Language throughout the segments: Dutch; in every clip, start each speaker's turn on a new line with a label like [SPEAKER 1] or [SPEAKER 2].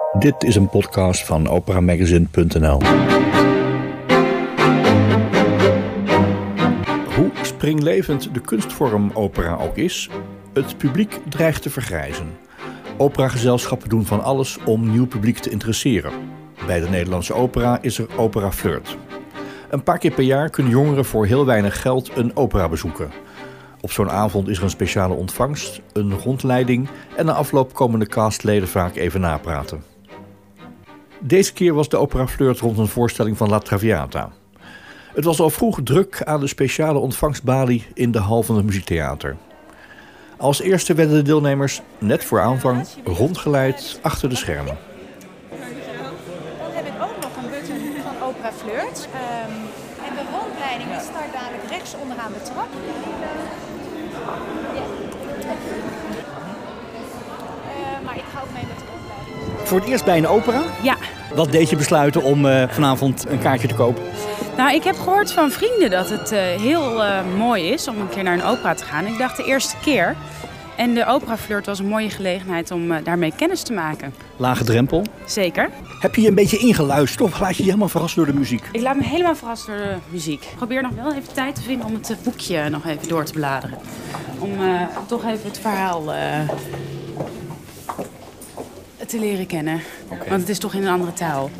[SPEAKER 1] Dit is een podcast van operamagazine.nl. Hoe springlevend de kunstvorm opera ook is, het publiek dreigt te vergrijzen. Operagezelschappen doen van alles om nieuw publiek te interesseren. Bij de Nederlandse opera is er Opera Flirt. Een paar keer per jaar kunnen jongeren voor heel weinig geld een opera bezoeken. Op zo'n avond is er een speciale ontvangst, een rondleiding en na afloop komen de castleden vaak even napraten. Deze keer was de Opera Flirt rond een voorstelling van La Traviata. Het was al vroeg druk aan de speciale ontvangstbalie in de hal van het Muziektheater. Als eerste werden de deelnemers net voor aanvang rondgeleid achter de schermen.
[SPEAKER 2] Dan heb ik ook nog een button van Opera Flirt. En de rondleiding die start dadelijk rechts onderaan de trap. Maar ik ga ook mee met de rondleiding.
[SPEAKER 3] Voor het eerst bij een opera?
[SPEAKER 4] Ja.
[SPEAKER 3] Wat deed je besluiten om vanavond een kaartje te kopen?
[SPEAKER 4] Nou, ik heb gehoord van vrienden dat het heel mooi is om een keer naar een opera te gaan. Ik dacht de eerste keer. En de Opera Flirt was een mooie gelegenheid om daarmee kennis te maken.
[SPEAKER 3] Lage drempel.
[SPEAKER 4] Zeker.
[SPEAKER 3] Heb je je een beetje ingeluisterd of laat je je helemaal verrassen door de muziek?
[SPEAKER 4] Ik laat me helemaal verrassen door de muziek. Ik probeer nog wel even tijd te vinden om het boekje nog even door te bladeren. Om toch even het verhaal te leren kennen. Okay. Want het is toch in een andere taal.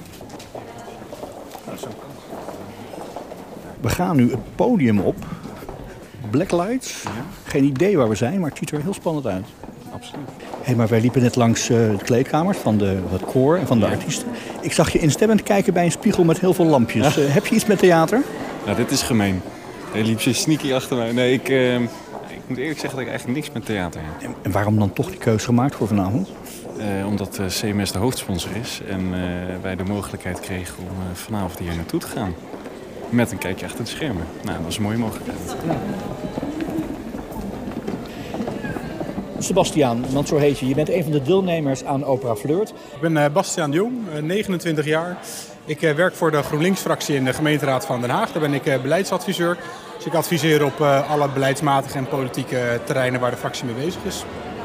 [SPEAKER 3] We gaan nu het podium op. Blacklights. Ja. Geen idee waar we zijn, maar het ziet er heel spannend uit.
[SPEAKER 5] Absoluut.
[SPEAKER 3] Hey, maar wij liepen net langs de kleedkamers van het koor en van de artiesten. Ik zag je instemmend kijken bij een spiegel met heel veel lampjes. Ja. Heb je iets met theater?
[SPEAKER 5] Nou, dit is gemeen. Hij liep zo sneaky achter mij. Nee, ik moet eerlijk zeggen dat ik eigenlijk niks met theater heb.
[SPEAKER 3] En waarom dan toch die keuze gemaakt voor vanavond?
[SPEAKER 5] Omdat CMS de hoofdsponsor is en wij de mogelijkheid kregen om vanavond hier naartoe te gaan. Met een kijkje achter de schermen. Nou, dat was een mooie mogelijkheid. Ja.
[SPEAKER 3] Sebastiaan, want zo heet je. Je bent een van de deelnemers aan Opera Flirt.
[SPEAKER 6] Ik ben Bastiaan de Jong, 29 jaar. Ik werk voor de GroenLinks-fractie in de gemeenteraad van Den Haag. Daar ben ik beleidsadviseur. Dus ik adviseer op alle beleidsmatige en politieke terreinen waar de fractie mee bezig is.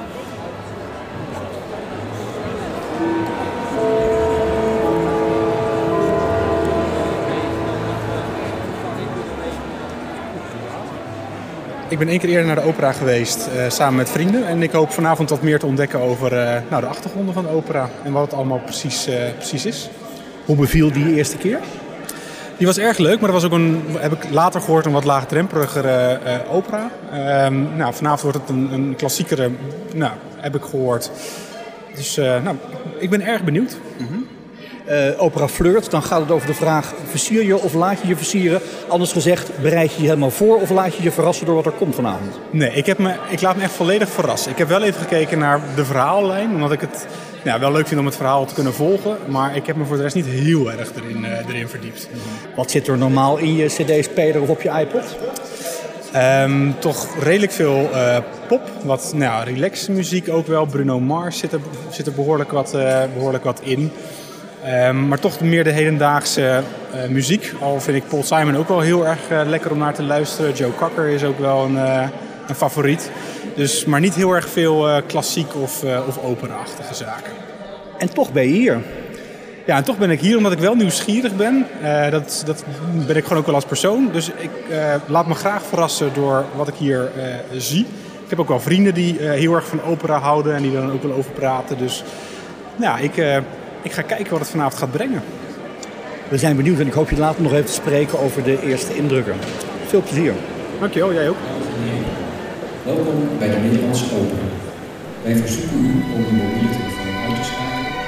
[SPEAKER 6] Ik ben 1 keer eerder naar de opera geweest samen met vrienden. En ik hoop vanavond wat meer te ontdekken over de achtergronden van de opera. En wat het allemaal precies is.
[SPEAKER 3] Hoe beviel die eerste keer?
[SPEAKER 6] Die was erg leuk, maar dat was ook heb ik later gehoord, een wat laagdrempeligere opera. Vanavond wordt het een klassiekere, heb ik gehoord. Dus ik ben erg benieuwd.
[SPEAKER 3] Mm-hmm. Opera Flirt, dan gaat het over de vraag: versier je of laat je je versieren? Anders gezegd, bereid je je helemaal voor of laat je je verrassen door wat er komt vanavond?
[SPEAKER 6] Nee, ik laat me echt volledig verrassen. Ik heb wel even gekeken naar de verhaallijn, omdat ik het wel leuk vind om het verhaal te kunnen volgen. Maar ik heb me voor de rest niet heel erg erin verdiept.
[SPEAKER 3] Wat zit er normaal in je cd-speler of op je iPod?
[SPEAKER 6] Toch redelijk veel pop, wat relax muziek ook wel. Bruno Mars zit er behoorlijk wat in. Maar toch meer de hedendaagse muziek. Al vind ik Paul Simon ook wel heel erg lekker om naar te luisteren. Joe Cocker is ook wel een favoriet. Dus, maar niet heel erg veel klassiek of opera-achtige zaken.
[SPEAKER 3] En toch ben je hier.
[SPEAKER 6] Ja, en toch ben ik hier omdat ik wel nieuwsgierig ben. Dat ben ik gewoon ook wel als persoon. Dus ik laat me graag verrassen door wat ik hier zie. Ik heb ook wel vrienden die heel erg van opera houden en die er dan ook wel over praten. Dus ik ga kijken wat het vanavond gaat brengen.
[SPEAKER 3] We zijn benieuwd en ik hoop je later nog even te spreken over de eerste indrukken. Veel plezier.
[SPEAKER 6] Dankjewel, jij ook.
[SPEAKER 7] Welkom bij de Nederlandse Opera. Wij verzoeken u om de mobiele telefoon uit te schakelen.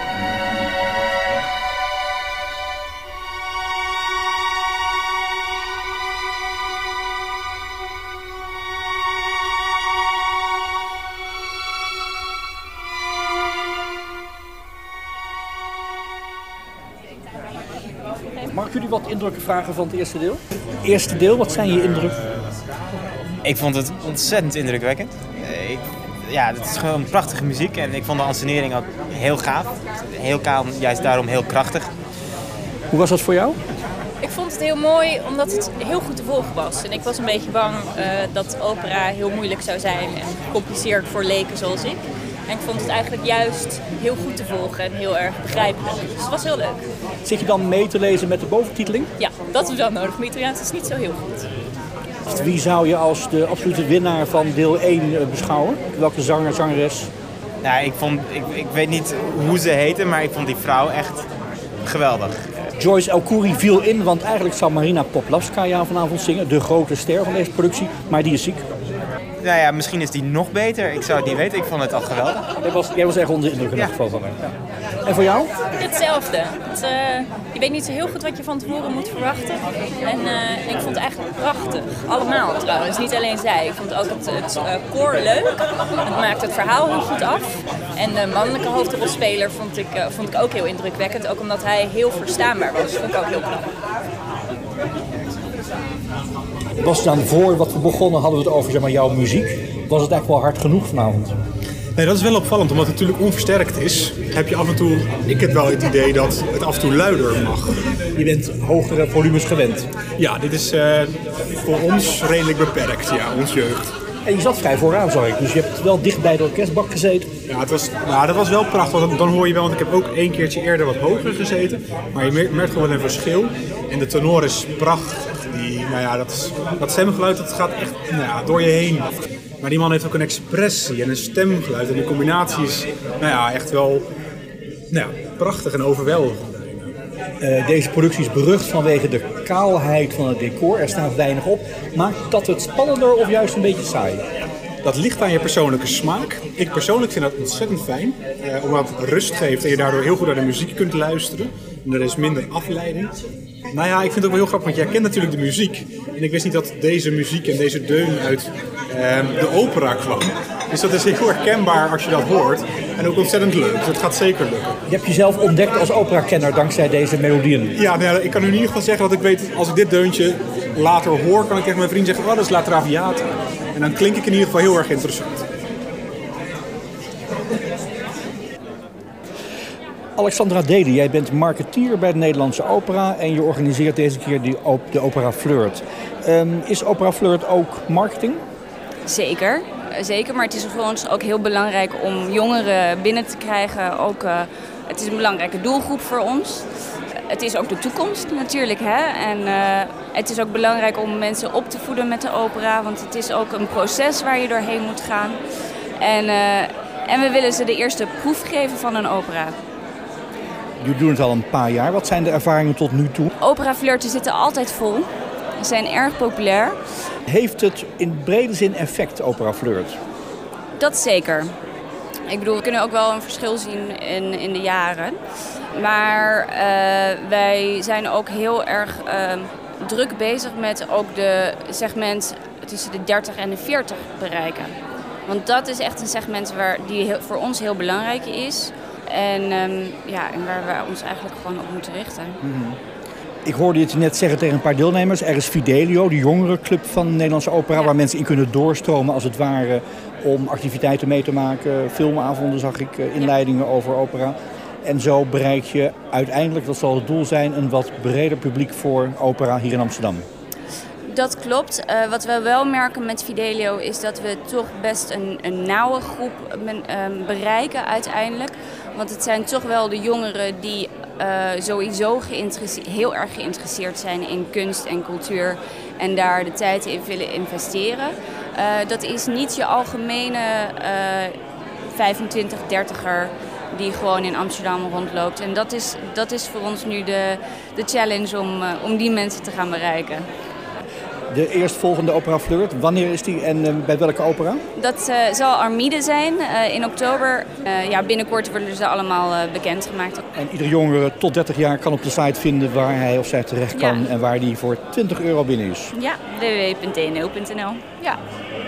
[SPEAKER 3] Mag ik jullie wat indrukken vragen van het eerste deel? Het eerste deel, wat zijn je indrukken?
[SPEAKER 8] Ik vond het ontzettend indrukwekkend. Het is gewoon prachtige muziek en ik vond de ansenering ook heel gaaf. Heel kaal, juist daarom heel krachtig.
[SPEAKER 3] Hoe was dat voor jou?
[SPEAKER 9] Ik vond het heel mooi omdat het heel goed te volgen was. En ik was een beetje bang dat opera heel moeilijk zou zijn en gecompliceerd voor leken zoals ik. En ik vond het eigenlijk juist heel goed te volgen en heel erg begrijpelijk. Dus het was heel leuk.
[SPEAKER 3] Zit je dan mee te lezen met de boventiteling?
[SPEAKER 9] Ja, dat is wel nodig. Mijn Italiaans is niet zo heel goed.
[SPEAKER 3] Wie zou je als de absolute winnaar van deel 1 beschouwen? Welke zanger, zangeres?
[SPEAKER 8] Ja, ik weet niet hoe ze heten, maar ik vond die vrouw echt geweldig.
[SPEAKER 3] Joyce El-Khoury viel in, want eigenlijk zou Marina Poplavskaya vanavond zingen. De grote ster van deze productie, maar die is ziek.
[SPEAKER 8] Nou ja, misschien is die nog beter. Ik zou het niet weten. Ik vond het al geweldig.
[SPEAKER 3] Jij was echt onder de indruk in ieder geval van haar. Ja. En voor jou?
[SPEAKER 9] Hetzelfde. Je weet niet zo heel goed wat je van tevoren moet verwachten. En ik vond het eigenlijk prachtig. Allemaal trouwens, niet alleen zij. Ik vond ook het koor leuk. Het maakt het verhaal heel goed af. En de mannelijke hoofdrolspeler vond ik ook heel indrukwekkend. Ook omdat hij heel verstaanbaar was. Vond ik ook heel knap.
[SPEAKER 3] Was het dan voor wat we begonnen, hadden we het over zeg maar, jouw muziek. Was het eigenlijk wel hard genoeg vanavond?
[SPEAKER 6] Nee, dat is wel opvallend, omdat het natuurlijk onversterkt is. Heb je af en toe, ik heb wel het idee dat het af en toe luider mag.
[SPEAKER 3] Je bent hogere volumes gewend.
[SPEAKER 6] Ja, dit is voor ons redelijk beperkt, ja, ons jeugd.
[SPEAKER 3] En je zat vrij vooraan, zag ik. Dus je hebt wel dicht bij de orkestbak gezeten.
[SPEAKER 6] Ja, dat was wel prachtig. Want dan hoor je wel, want ik heb ook 1 keertje eerder wat hoger gezeten. Maar je merkt gewoon een verschil. En de tenor is prachtig. Dat stemgeluid dat gaat echt door je heen. Maar die man heeft ook een expressie en een stemgeluid. En die combinatie is echt wel prachtig en overweldigend.
[SPEAKER 3] Deze productie is berucht vanwege de kaalheid van het decor. Er staat weinig op. Maakt dat het spannender of juist een beetje saai?
[SPEAKER 6] Dat ligt aan je persoonlijke smaak. Ik persoonlijk vind dat ontzettend fijn. Omdat het rust geeft en je daardoor heel goed naar de muziek kunt luisteren. En er is minder afleiding. Nou ja, ik vind het ook wel heel grappig, want jij kent natuurlijk de muziek. En ik wist niet dat deze muziek en deze deun uit de opera kwam. Dus dat is heel herkenbaar als je dat hoort. En ook ontzettend leuk. Dus dat gaat zeker lukken.
[SPEAKER 3] Je hebt jezelf ontdekt als operakenner dankzij deze melodieën.
[SPEAKER 6] Ja, ik kan nu in ieder geval zeggen dat ik weet, als ik dit deuntje later hoor, kan ik tegen mijn vriend zeggen, dat is La Traviata. En dan klink ik in ieder geval heel erg interessant.
[SPEAKER 3] Alexandra Deli, jij bent marketeer bij de Nederlandse Opera en je organiseert deze keer de Opera Flirt. Is Opera Flirt ook marketing?
[SPEAKER 10] Zeker, maar het is voor ons ook heel belangrijk om jongeren binnen te krijgen. Het is een belangrijke doelgroep voor ons. Het is ook de toekomst natuurlijk. Hè? En het is ook belangrijk om mensen op te voeden met de opera, want het is ook een proces waar je doorheen moet gaan. En we willen ze de eerste proef geven van een opera.
[SPEAKER 3] Jullie doen het al een paar jaar. Wat zijn de ervaringen tot nu toe?
[SPEAKER 10] Opera-flirten zitten altijd vol. Ze zijn erg populair.
[SPEAKER 3] Heeft het in brede zin effect, Opera Flirt?
[SPEAKER 10] Dat zeker. Ik bedoel, we kunnen ook wel een verschil zien in de jaren. Maar wij zijn ook heel erg druk bezig met ook de segment tussen de 30 en de 40 bereiken. Want dat is echt een segment die voor ons heel belangrijk is. En waar we ons eigenlijk gewoon op moeten richten.
[SPEAKER 3] Mm-hmm. Ik hoorde je net zeggen tegen een paar deelnemers. Er is Fidelio, de jongerenclub van de Nederlandse Opera, waar mensen in kunnen doorstromen als het ware om activiteiten mee te maken. Filmavonden zag ik, inleidingen over opera. En zo bereik je uiteindelijk, dat zal het doel zijn, een wat breder publiek voor opera hier in Amsterdam.
[SPEAKER 10] Dat klopt. Wat we wel merken met Fidelio is dat we toch best een nauwe groep bereiken uiteindelijk. Want het zijn toch wel de jongeren die sowieso heel erg geïnteresseerd zijn in kunst en cultuur en daar de tijd in willen investeren. Dat is niet je algemene 25, 30er die gewoon in Amsterdam rondloopt. En dat is voor ons nu de challenge om die mensen te gaan bereiken.
[SPEAKER 3] De eerstvolgende Opera Flirt, wanneer is die en bij welke opera?
[SPEAKER 10] Dat zal Armide zijn in oktober. Binnenkort worden ze allemaal bekendgemaakt.
[SPEAKER 3] En ieder jongere tot 30 jaar kan op de site vinden waar hij of zij terecht kan en waar die voor €20 binnen is.
[SPEAKER 10] Ja, www.tno.nl. Ja.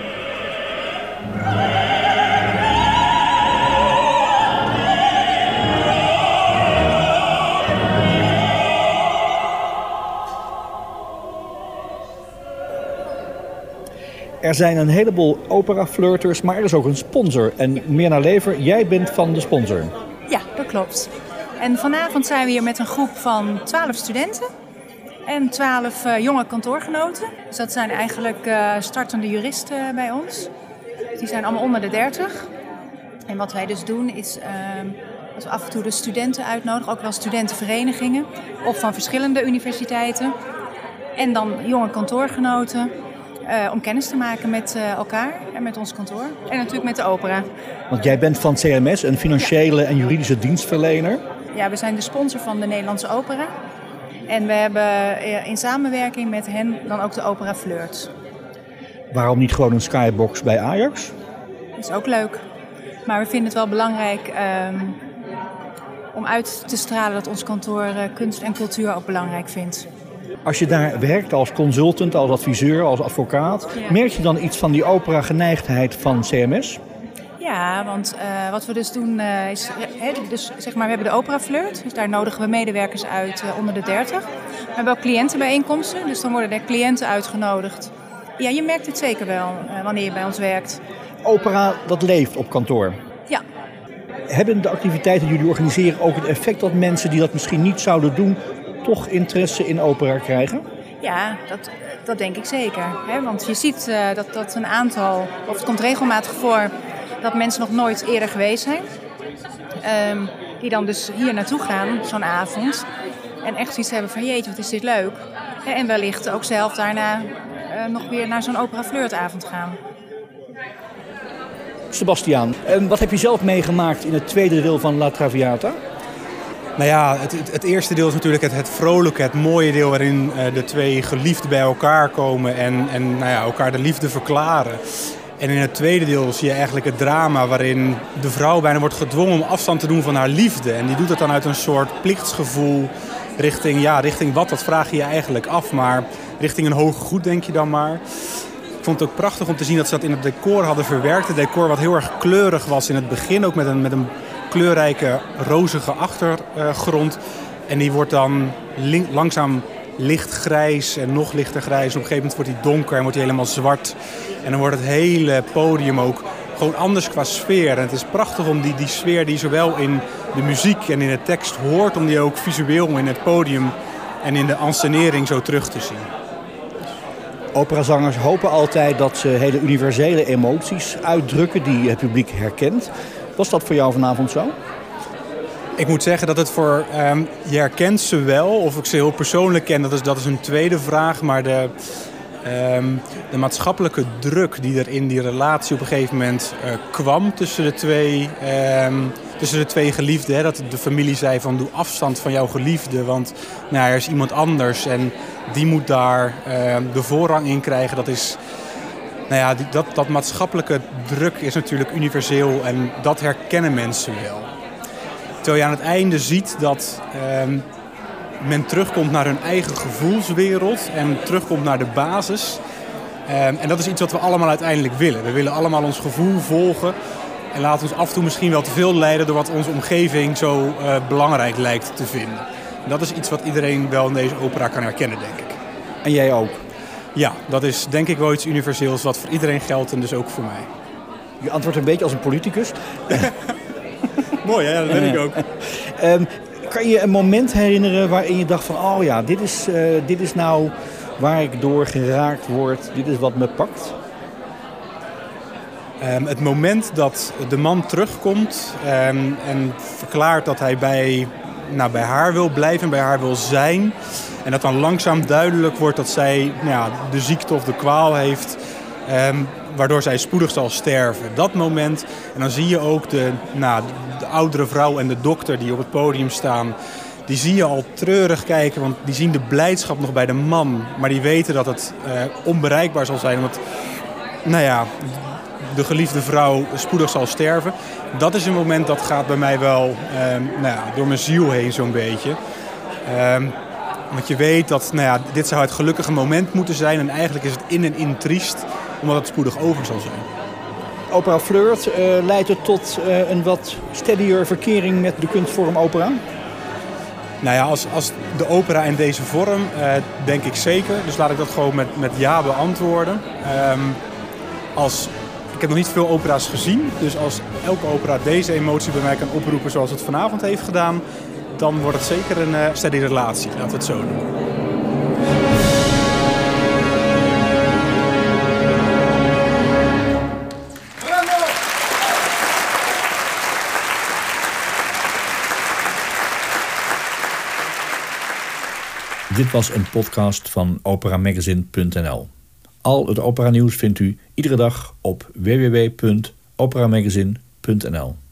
[SPEAKER 3] Er zijn een heleboel opera-flirters, maar er is ook een sponsor. En Mirna Lever, jij bent van de sponsor.
[SPEAKER 2] Ja, dat klopt. En vanavond zijn we hier met een groep van 12 studenten en 12 jonge kantoorgenoten. Dus dat zijn eigenlijk startende juristen bij ons. Die zijn allemaal onder de 30. En wat wij dus doen is dat we af en toe de studenten uitnodigen, ook wel studentenverenigingen of van verschillende universiteiten. En dan jonge kantoorgenoten om kennis te maken met elkaar en met ons kantoor. En natuurlijk met de opera.
[SPEAKER 3] Want jij bent van CMS, een financiële en juridische dienstverlener.
[SPEAKER 2] Ja, we zijn de sponsor van de Nederlandse Opera. En we hebben in samenwerking met hen dan ook de Opera Flirts.
[SPEAKER 3] Waarom niet gewoon een skybox bij Ajax?
[SPEAKER 2] Dat is ook leuk. Maar we vinden het wel belangrijk om uit te stralen dat ons kantoor kunst en cultuur ook belangrijk vindt.
[SPEAKER 3] Als je daar werkt als consultant, als adviseur, als advocaat, merk je dan iets van die opera-geneigdheid van CMS?
[SPEAKER 2] Ja, want wat we dus doen is, dus zeg maar, we hebben de Opera Flirt. Dus daar nodigen we medewerkers uit onder de 30. We hebben ook cliëntenbijeenkomsten, dus dan worden er cliënten uitgenodigd. Ja, je merkt het zeker wel wanneer je bij ons werkt.
[SPEAKER 3] Opera, dat leeft op kantoor.
[SPEAKER 2] Ja.
[SPEAKER 3] Hebben de activiteiten die jullie organiseren ook het effect dat mensen die dat misschien niet zouden doen, toch interesse in opera krijgen?
[SPEAKER 2] Ja, dat denk ik zeker. Hè? Want je ziet dat een aantal, of het komt regelmatig voor, dat mensen nog nooit eerder geweest zijn. Die dan dus hier naartoe gaan, zo'n avond. En echt zoiets hebben van, jeetje, wat is dit leuk. En wellicht ook zelf daarna nog weer naar zo'n Opera Flirtavond gaan.
[SPEAKER 3] Sebastiaan, wat heb je zelf meegemaakt in het tweede deel van La Traviata?
[SPEAKER 6] Nou ja, het eerste deel is natuurlijk het vrolijke, het mooie deel waarin de twee geliefden bij elkaar komen en nou ja, elkaar de liefde verklaren. En in het tweede deel zie je eigenlijk het drama waarin de vrouw bijna wordt gedwongen om afstand te doen van haar liefde. En die doet dat dan uit een soort plichtsgevoel richting wat, dat vraag je je eigenlijk af, maar richting een hoger goed denk je dan maar. Ik vond het ook prachtig om te zien dat ze dat in het decor hadden verwerkt. Het decor wat heel erg kleurig was in het begin, ook met een kleurrijke, rozige achtergrond. En die wordt dan langzaam lichtgrijs en nog lichter grijs. Op een gegeven moment wordt die donker en wordt die helemaal zwart. En dan wordt het hele podium ook gewoon anders qua sfeer. En het is prachtig om die sfeer die zowel in de muziek en in de tekst hoort, om die ook visueel in het podium en in de ansenering zo terug te zien.
[SPEAKER 3] Operazangers hopen altijd dat ze hele universele emoties uitdrukken die het publiek herkent. Was dat voor jou vanavond zo?
[SPEAKER 6] Ik moet zeggen dat het voor... je herkent ze wel, of ik ze heel persoonlijk ken, dat is een tweede vraag. Maar de maatschappelijke druk die er in die relatie op een gegeven moment kwam tussen de twee geliefden. Hè, dat de familie zei van doe afstand van jouw geliefde, want nou, er is iemand anders en die moet daar de voorrang in krijgen. Dat is... Nou ja, dat maatschappelijke druk is natuurlijk universeel en dat herkennen mensen wel. Terwijl je aan het einde ziet dat men terugkomt naar hun eigen gevoelswereld en terugkomt naar de basis. En dat is iets wat we allemaal uiteindelijk willen. We willen allemaal ons gevoel volgen en laten ons af en toe misschien wel te veel leiden door wat onze omgeving zo belangrijk lijkt te vinden. En dat is iets wat iedereen wel in deze opera kan herkennen, denk ik.
[SPEAKER 3] En jij ook?
[SPEAKER 6] Ja, dat is denk ik wel iets universeels wat voor iedereen geldt en dus ook voor mij.
[SPEAKER 3] Je antwoordt een beetje als een politicus.
[SPEAKER 6] Mooi, hè? Dat ben ik ook.
[SPEAKER 3] Kan je een moment herinneren waarin je dacht van, oh ja, dit is nou waar ik door geraakt word, dit is wat me pakt?
[SPEAKER 6] Het moment dat de man terugkomt en verklaart dat hij bij haar wil blijven en bij haar wil zijn. En dat dan langzaam duidelijk wordt dat zij de ziekte of de kwaal heeft, waardoor zij spoedig zal sterven. Dat moment, en dan zie je ook de oudere vrouw en de dokter die op het podium staan, die zie je al treurig kijken, want die zien de blijdschap nog bij de man. Maar die weten dat het onbereikbaar zal zijn, omdat de geliefde vrouw spoedig zal sterven. Dat is een moment dat gaat bij mij wel door mijn ziel heen zo'n beetje. Want je weet dat dit zou het gelukkige moment moeten zijn en eigenlijk is het in en in triest, omdat het spoedig over zal zijn.
[SPEAKER 3] Opera Flirt leidt het tot een wat steadier verkering met de kunstvorm opera?
[SPEAKER 6] Nou ja, als de opera in deze vorm, denk ik zeker. Dus laat ik dat gewoon met ja beantwoorden. Ik heb nog niet veel opera's gezien, dus als elke opera deze emotie bij mij kan oproepen zoals het vanavond heeft gedaan, dan wordt het zeker een steady relatie, laten we het zo doen.
[SPEAKER 1] Dit was een podcast van operamagazine.nl. Al het operanieuws vindt u iedere dag op www.operamagazine.nl.